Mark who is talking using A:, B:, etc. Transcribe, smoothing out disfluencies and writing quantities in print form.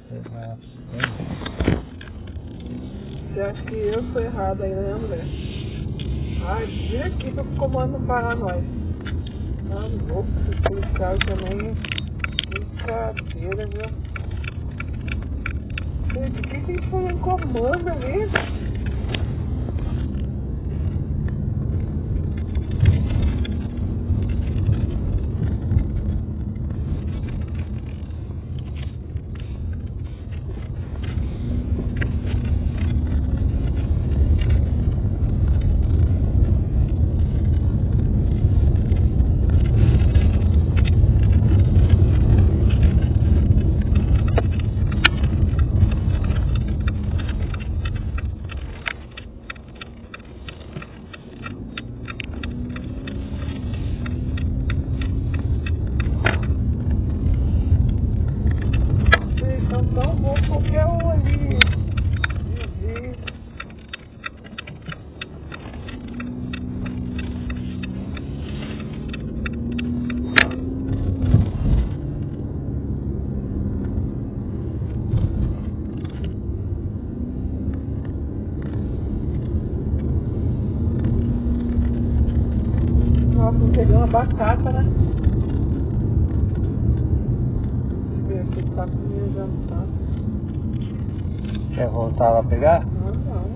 A: Você acha que eu sou errado aí, né, André? Ai, vira aqui que o comando não parar nós. Tá louco, esse policial também. Brincadeira, viu? Gente, o que a gente falou em comando ali? Então vou qualquer um ali. Nossa, peguei uma batata, né? Deixa eu ver aqui, tá com minha jantar.
B: Quer voltar lá pegar?
A: Não.